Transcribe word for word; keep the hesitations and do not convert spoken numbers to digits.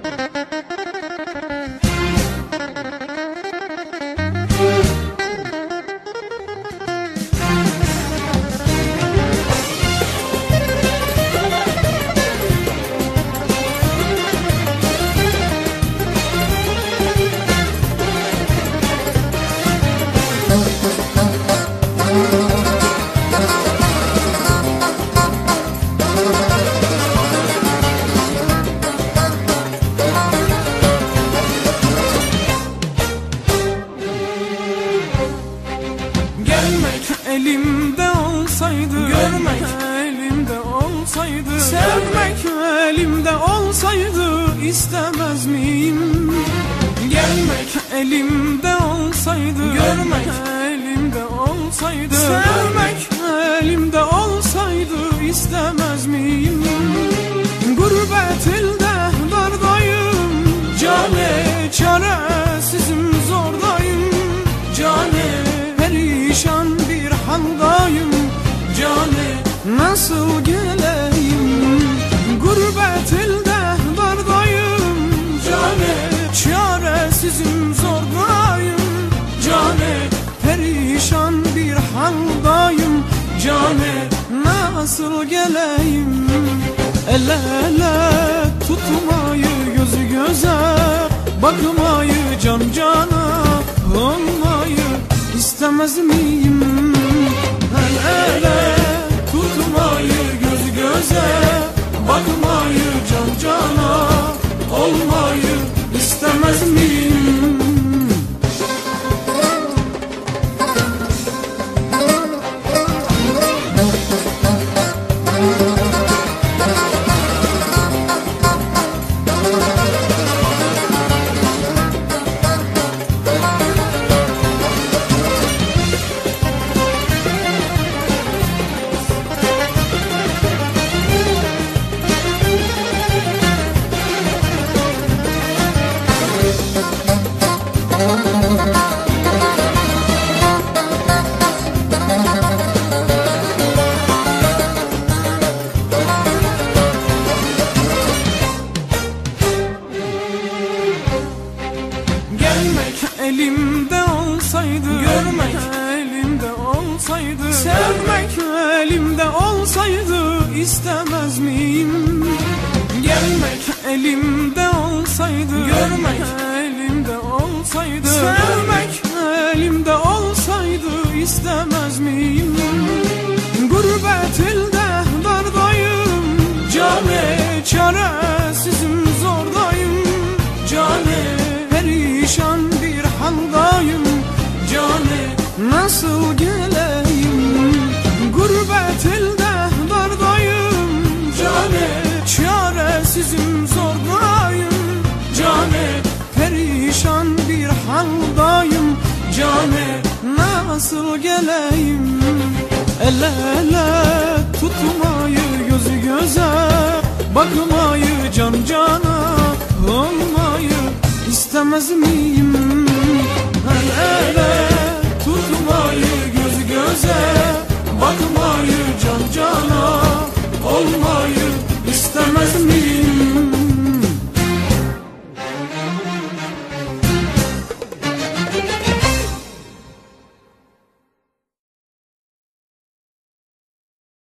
Elimde olsaydı, görmek elimde olsaydı, sevmek elimde olsaydı istemez miyim? Gelmek elimde olsaydı, görmek elimde olsaydı, sevmek elimde olsaydı istemez miyim? Gurbet ilde dardayım, cane çaresizim zordayım, cane perişan bir haldayım, cane nasıl geleyim? Gurbet ilde dardayım, cane çaresizim zordayım, cane perişan bir haldayım, cane nasıl geleyim? El ele tutmayı, gözü göze bakmayı, can cana olmayı istemez miyim? El ele tutmayı, göz göze bakmayı, can cana olmayı istemez miyim? Elimde olsaydı, görmek elimde olsaydı, sevmek elimde olsaydı istemez miyim? Gelmek elimde olsaydı, görmek elimde olsaydı, sevmek elimde olsaydı istemez miyim? Gurbet ilde dardayım, cane çaresizim zordayım, cane perişan bir haldayım, cane nasıl geleyim? Gurbet ilde dardayım, cane çaresizim zordayım, cane perişan bir haldayım, cane nasıl geleyim? El ele tutmayı, gözü göze bakmayı, can cana olmayı istemez miyim? El ele tutmayı, göz göze bakmayı, can cana olmayı istemez miyim?